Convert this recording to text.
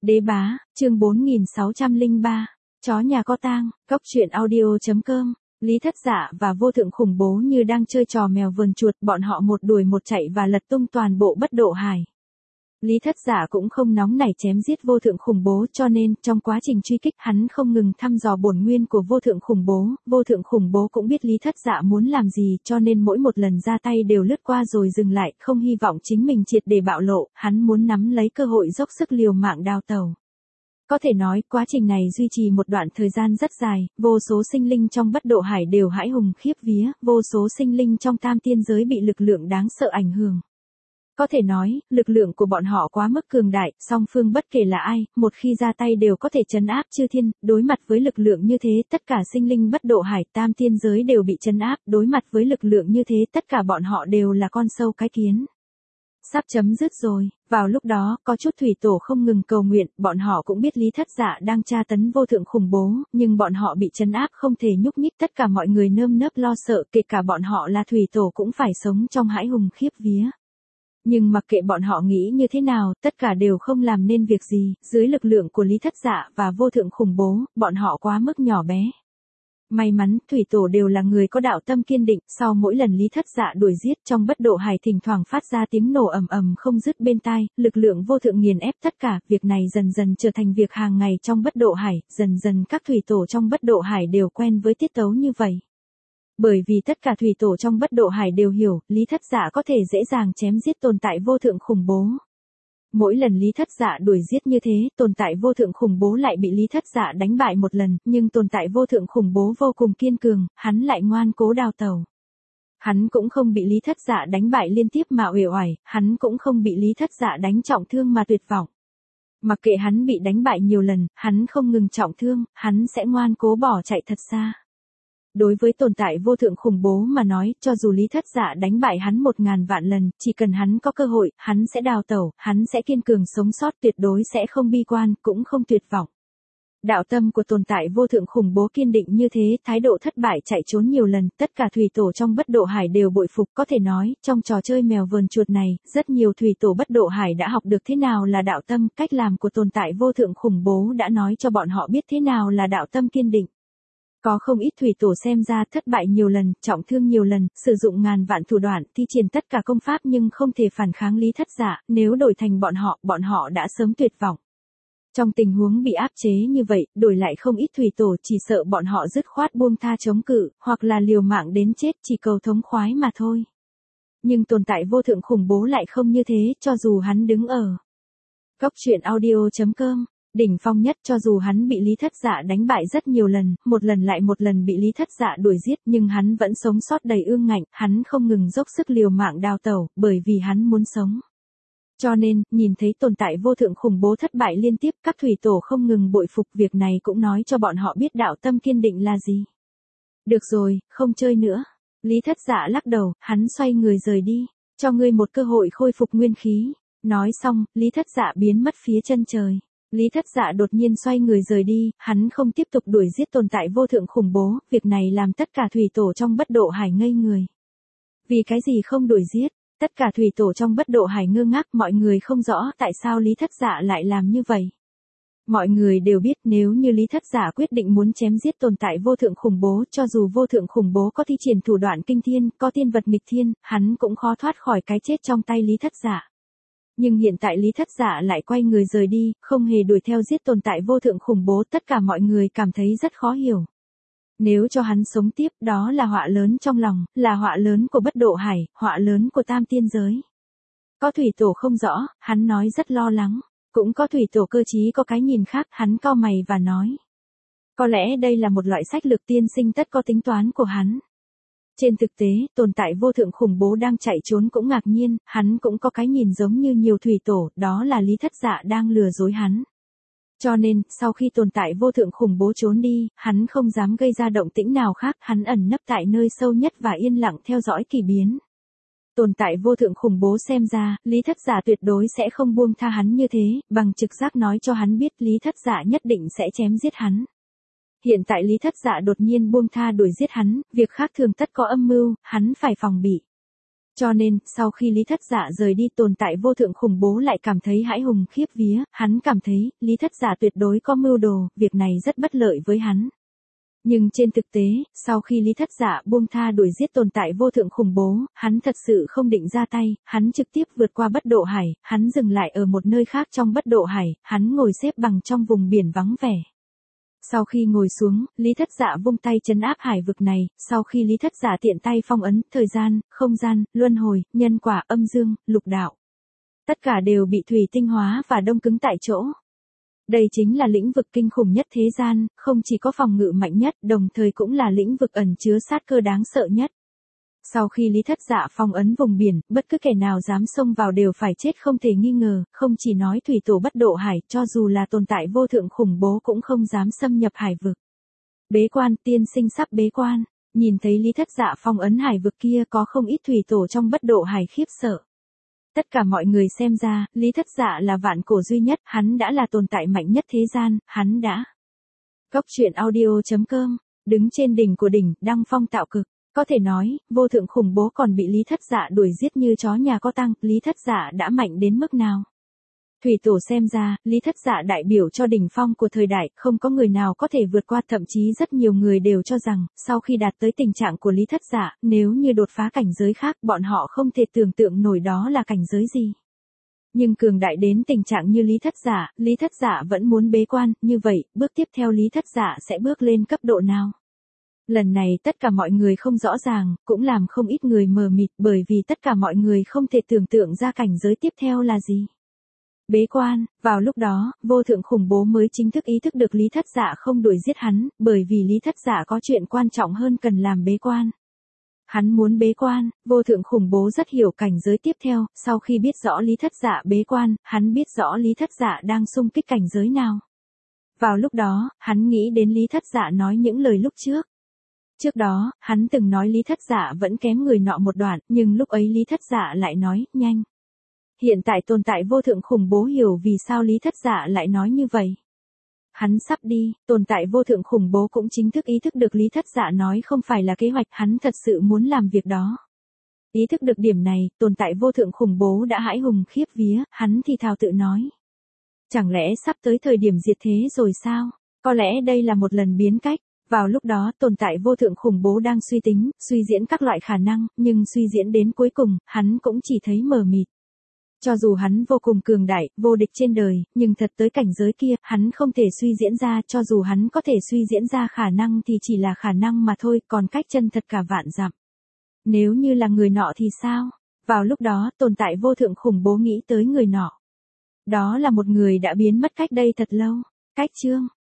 Đế bá, chương 4603, chó nhà có tang, Cóc truyện audio.com. Lý Thất Dạ và Vô Thượng khủng bố như đang chơi trò mèo vờn chuột, bọn họ một đuổi một chạy và lật tung toàn bộ Bất Độ Hải. Lý Thất Dạ cũng không nóng nảy chém giết Vô Thượng khủng bố, cho nên trong quá trình truy kích hắn không ngừng thăm dò bổn nguyên của Vô Thượng khủng bố. Vô Thượng khủng bố cũng biết Lý Thất Dạ muốn làm gì, cho nên mỗi một lần ra tay đều lướt qua rồi dừng lại, không hy vọng chính mình triệt để bạo lộ, hắn muốn nắm lấy cơ hội dốc sức liều mạng đào tẩu. Có thể nói, quá trình này duy trì một đoạn thời gian rất dài, vô số sinh linh trong Bất Độ Hải đều hãi hùng khiếp vía, vô số sinh linh trong Tam Tiên giới bị lực lượng đáng sợ ảnh hưởng. Có thể nói, lực lượng của bọn họ quá mức cường đại, song phương bất kể là ai, một khi ra tay đều có thể trấn áp chư thiên, đối mặt với lực lượng như thế, tất cả sinh linh Bất Độ Hải, Tam Tiên giới đều bị trấn áp, đối mặt với lực lượng như thế, tất cả bọn họ đều là con sâu cái kiến. Sắp chấm dứt rồi, vào lúc đó, có chút thủy tổ không ngừng cầu nguyện, bọn họ cũng biết Lý Thất Dạ đang tra tấn Vô Thượng khủng bố, nhưng bọn họ bị trấn áp không thể nhúc nhích, tất cả mọi người nơm nớp lo sợ, kể cả bọn họ là thủy tổ cũng phải sống trong hãi hùng khiếp vía. Nhưng mặc kệ bọn họ nghĩ như thế nào, tất cả đều không làm nên việc gì, dưới lực lượng của Lý Thất Dạ và Vô Thượng khủng bố, bọn họ quá mức nhỏ bé. May mắn, thủy tổ đều là người có đạo tâm kiên định, sau mỗi lần Lý Thất Dạ đuổi giết trong Bất Độ Hải thỉnh thoảng phát ra tiếng nổ ầm ầm không dứt bên tai, lực lượng vô thượng nghiền ép tất cả, việc này dần dần trở thành việc hàng ngày trong Bất Độ Hải, dần dần các thủy tổ trong Bất Độ Hải đều quen với tiết tấu như vậy. Bởi vì tất cả thủy tổ trong Bất Độ Hải đều hiểu, Lý Thất Dạ có thể dễ dàng chém giết tồn tại vô thượng khủng bố. Mỗi lần Lý Thất Dạ đuổi giết như thế, tồn tại vô thượng khủng bố lại bị Lý Thất Dạ đánh bại một lần, nhưng tồn tại vô thượng khủng bố vô cùng kiên cường, hắn lại ngoan cố đào tẩu. Hắn cũng không bị Lý Thất Dạ đánh bại liên tiếp mà uể oải, hắn cũng không bị Lý Thất Dạ đánh trọng thương mà tuyệt vọng. Mặc kệ hắn bị đánh bại nhiều lần, hắn không ngừng trọng thương, hắn sẽ ngoan cố bỏ chạy thật xa. Đối với tồn tại vô thượng khủng bố mà nói, cho dù Lý Thất Dạ đánh bại hắn 1000 vạn lần, chỉ cần hắn có cơ hội, hắn sẽ đào tẩu, hắn sẽ kiên cường sống sót, tuyệt đối sẽ không bi quan, cũng không tuyệt vọng. Đạo tâm của tồn tại vô thượng khủng bố kiên định như thế, thái độ thất bại chạy trốn nhiều lần, tất cả thủy tổ trong Bất Độ Hải đều bội phục, có thể nói, trong trò chơi mèo vờn chuột này, rất nhiều thủy tổ Bất Độ Hải đã học được thế nào là đạo tâm, cách làm của tồn tại vô thượng khủng bố đã nói cho bọn họ biết thế nào là đạo tâm kiên định. Có không ít thủy tổ xem ra thất bại nhiều lần, trọng thương nhiều lần, sử dụng ngàn vạn thủ đoạn, thi triển tất cả công pháp nhưng không thể phản kháng Lý Thất Dạ, nếu đổi thành bọn họ đã sớm tuyệt vọng. Trong tình huống bị áp chế như vậy, đổi lại không ít thủy tổ chỉ sợ bọn họ dứt khoát buông tha chống cự, hoặc là liều mạng đến chết chỉ cầu thống khoái mà thôi. Nhưng tồn tại vô thượng khủng bố lại không như thế, cho dù hắn đứng ở Cóc truyện audio.com. Đỉnh phong nhất, cho dù hắn bị Lý Thất Dạ đánh bại rất nhiều lần, một lần lại một lần bị Lý Thất Dạ đuổi giết, nhưng hắn vẫn sống sót đầy ương ngạnh, hắn không ngừng dốc sức liều mạng đào tẩu, bởi vì hắn muốn sống. Cho nên, nhìn thấy tồn tại vô thượng khủng bố thất bại liên tiếp, các thủy tổ không ngừng bội phục, việc này cũng nói cho bọn họ biết đạo tâm kiên định là gì. Được rồi, không chơi nữa. Lý Thất Dạ lắc đầu, hắn xoay người rời đi, cho ngươi một cơ hội khôi phục nguyên khí. Nói xong, Lý Thất Dạ biến mất phía chân trời. Lý Thất Dạ đột nhiên xoay người rời đi, hắn không tiếp tục đuổi giết tồn tại vô thượng khủng bố, việc này làm tất cả thủy tổ trong Bất Độ Hải ngây người. Vì cái gì không đuổi giết? Tất cả thủy tổ trong Bất Độ Hải ngơ ngác, mọi người không rõ tại sao Lý Thất Dạ lại làm như vậy. Mọi người đều biết nếu như Lý Thất Dạ quyết định muốn chém giết tồn tại vô thượng khủng bố, cho dù vô thượng khủng bố có thi triển thủ đoạn kinh thiên, có tiên vật nghịch thiên, hắn cũng khó thoát khỏi cái chết trong tay Lý Thất Dạ. Nhưng hiện tại Lý Thất Dạ lại quay người rời đi, không hề đuổi theo giết tồn tại vô thượng khủng bố, tất cả mọi người cảm thấy rất khó hiểu. Nếu cho hắn sống tiếp, đó là họa lớn trong lòng, là họa lớn của Bất Độ Hải, họa lớn của Tam Tiên giới. Có thủy tổ không rõ, hắn nói rất lo lắng. Cũng có thủy tổ cơ trí có cái nhìn khác, hắn cau mày và nói. Có lẽ đây là một loại sách lược tiên sinh tất có tính toán của hắn. Trên thực tế, tồn tại vô thượng khủng bố đang chạy trốn cũng ngạc nhiên, hắn cũng có cái nhìn giống như nhiều thủy tổ, đó là Lý Thất Dạ đang lừa dối hắn. Cho nên, sau khi tồn tại vô thượng khủng bố trốn đi, hắn không dám gây ra động tĩnh nào khác, hắn ẩn nấp tại nơi sâu nhất và yên lặng theo dõi kỳ biến. Tồn tại vô thượng khủng bố xem ra, Lý Thất Dạ tuyệt đối sẽ không buông tha hắn như thế, bằng trực giác nói cho hắn biết Lý Thất Dạ nhất định sẽ chém giết hắn. Hiện tại Lý Thất Dạ đột nhiên buông tha đuổi giết hắn, việc khác thường tất có âm mưu, hắn phải phòng bị. Cho nên, sau khi Lý Thất Dạ rời đi, tồn tại vô thượng khủng bố lại cảm thấy hãi hùng khiếp vía, hắn cảm thấy, Lý Thất Dạ tuyệt đối có mưu đồ, việc này rất bất lợi với hắn. Nhưng trên thực tế, sau khi Lý Thất Dạ buông tha đuổi giết tồn tại vô thượng khủng bố, hắn thật sự không định ra tay, hắn trực tiếp vượt qua bất độ hải, hắn dừng lại ở một nơi khác trong bất độ hải, hắn ngồi xếp bằng trong vùng biển vắng vẻ. Sau khi ngồi xuống, Lý Thất Dạ vung tay trấn áp hải vực này, sau khi Lý Thất Dạ tiện tay phong ấn, thời gian, không gian, luân hồi, nhân quả, âm dương, lục đạo. Tất cả đều bị thủy tinh hóa và đông cứng tại chỗ. Đây chính là lĩnh vực kinh khủng nhất thế gian, không chỉ có phòng ngự mạnh nhất, đồng thời cũng là lĩnh vực ẩn chứa sát cơ đáng sợ nhất. Sau khi Lý Thất Dạ phong ấn vùng biển, bất cứ kẻ nào dám xông vào đều phải chết không thể nghi ngờ, không chỉ nói thủy tổ bất độ hải, cho dù là tồn tại vô thượng khủng bố cũng không dám xâm nhập hải vực. Bế quan, tiên sinh sắp bế quan, nhìn thấy Lý Thất Dạ phong ấn hải vực kia có không ít thủy tổ trong bất độ hải khiếp sợ. Tất cả mọi người xem ra, Lý Thất Dạ là vạn cổ duy nhất, hắn đã là tồn tại mạnh nhất thế gian, hắn đã. Góc truyện audio.com, đứng trên đỉnh của đỉnh, đăng phong tạo cực. Có thể nói, vô thượng khủng bố còn bị Lý Thất Dạ đuổi giết như chó nhà có tang, Lý Thất Dạ đã mạnh đến mức nào? Thủy tổ xem ra, Lý Thất Dạ đại biểu cho đỉnh phong của thời đại, không có người nào có thể vượt qua, thậm chí rất nhiều người đều cho rằng, sau khi đạt tới tình trạng của Lý Thất Dạ, nếu như đột phá cảnh giới khác, bọn họ không thể tưởng tượng nổi đó là cảnh giới gì. Nhưng cường đại đến tình trạng như Lý Thất Dạ vẫn muốn bế quan, như vậy, bước tiếp theo Lý Thất Dạ sẽ bước lên cấp độ nào? Lần này tất cả mọi người không rõ ràng, cũng làm không ít người mờ mịt, bởi vì tất cả mọi người không thể tưởng tượng ra cảnh giới tiếp theo là gì. Bế quan, vào lúc đó, vô thượng khủng bố mới chính thức ý thức được Lý Thất Dạ không đuổi giết hắn, bởi vì Lý Thất Dạ có chuyện quan trọng hơn cần làm bế quan. Hắn muốn bế quan, vô thượng khủng bố rất hiểu cảnh giới tiếp theo, sau khi biết rõ Lý Thất Dạ bế quan, hắn biết rõ Lý Thất Dạ đang xung kích cảnh giới nào. Vào lúc đó, hắn nghĩ đến Lý Thất Dạ nói những lời lúc trước. Trước đó, hắn từng nói Lý Thất Dạ vẫn kém người nọ một đoạn, nhưng lúc ấy Lý Thất Dạ lại nói, nhanh. Hiện tại tồn tại vô thượng khủng bố hiểu vì sao Lý Thất Dạ lại nói như vậy. Hắn sắp đi, tồn tại vô thượng khủng bố cũng chính thức ý thức được Lý Thất Dạ nói không phải là kế hoạch, hắn thật sự muốn làm việc đó. Ý thức được điểm này, tồn tại vô thượng khủng bố đã hãi hùng khiếp vía, hắn thì thào tự nói. Chẳng lẽ sắp tới thời điểm diệt thế rồi sao? Có lẽ đây là một lần biến cách. Vào lúc đó, tồn tại vô thượng khủng bố đang suy tính, suy diễn các loại khả năng, nhưng suy diễn đến cuối cùng, hắn cũng chỉ thấy mờ mịt. Cho dù hắn vô cùng cường đại, vô địch trên đời, nhưng thật tới cảnh giới kia, hắn không thể suy diễn ra, cho dù hắn có thể suy diễn ra khả năng thì chỉ là khả năng mà thôi, còn cách chân thật cả vạn dặm. Nếu như là người nọ thì sao? Vào lúc đó, tồn tại vô thượng khủng bố nghĩ tới người nọ. Đó là một người đã biến mất cách đây thật lâu. Cách chương